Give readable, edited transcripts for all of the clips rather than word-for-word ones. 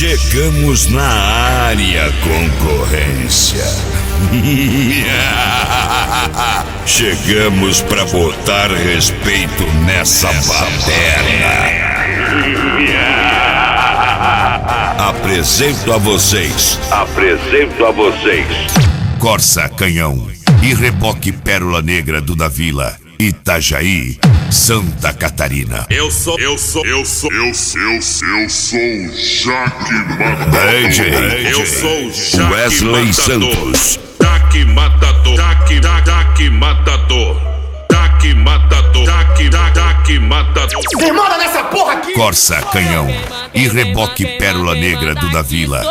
Chegamos na área, concorrência. Chegamos pra botar respeito nessa baderna. Apresento a vocês Corsa Canhão e Reboque Pérola Negra do da Vila, Itajaí, Santa Catarina. Eu sou o Jaque Matador. Eu sou o Jaque Wesley Matador. Santos. Jaque Matador. Jaque Matador. Jaque Matador. Jaque Matador. Demora nessa porra aqui! Corsa Canhão e Reboque Pérola Negra do da Vila.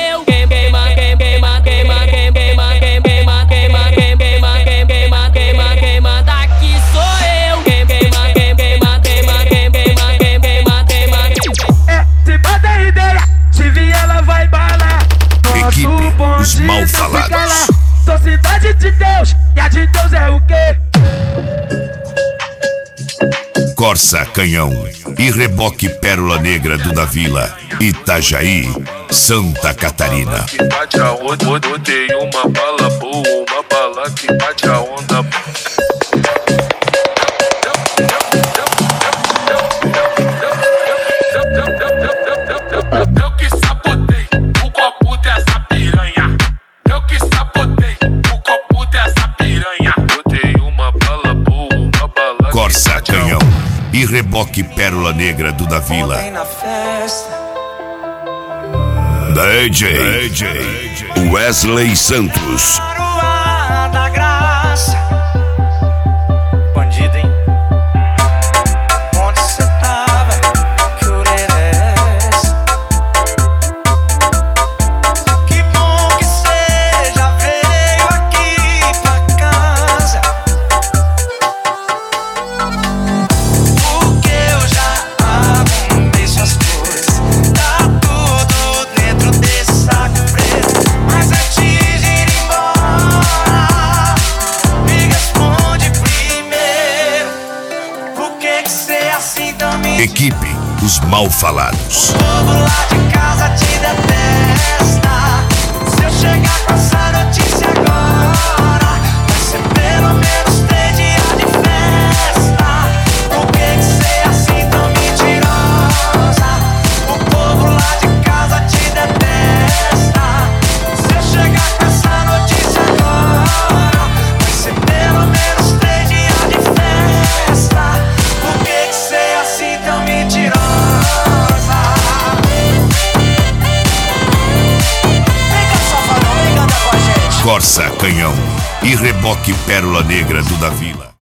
Equipe Os Mal Falados. Sou cidade de Deus, e a de Deus é o quê? Corsa Canhão e Reboque Pérola Negra do da Vila, Itajaí, Santa Catarina. Que bate a onda, odeio uma bala boa, uma bala que bate a onda. Eu que sabotei o copo dessa piranha. Eu que sabotei o copo dessa piranha. Odeio uma bala boa, uma bala. Corsa Canhão e Reboque Pérola Negra do da Vila. DJ Wesley Santos. Da graça, bandido, hein? Onde cê tava? Que orelha é essa? Que bom que cê já veio aqui pra casa, porque eu já arrumei suas coisas. Tá tudo dentro desse saco preto. Mas antes de ir embora, me responde primeiro, por que cê é assim tão me... Equipe Os Mal Falados. O povo lá de casa te detesta. Se eu chegar com essa notícia agora, vai ser pelo menos 3 dias de festa. Por que cê é assim tão mentirosa? O povo lá de casa te detesta. Se eu chegar com essa notícia agora, vai ser pelo menos 3 dias de festa. Por que cê é assim tão mentirosa? Vem cá, safadão, vem cantar com a gente. Corsa Canhão e Reboque Pérola Negra do da Vila.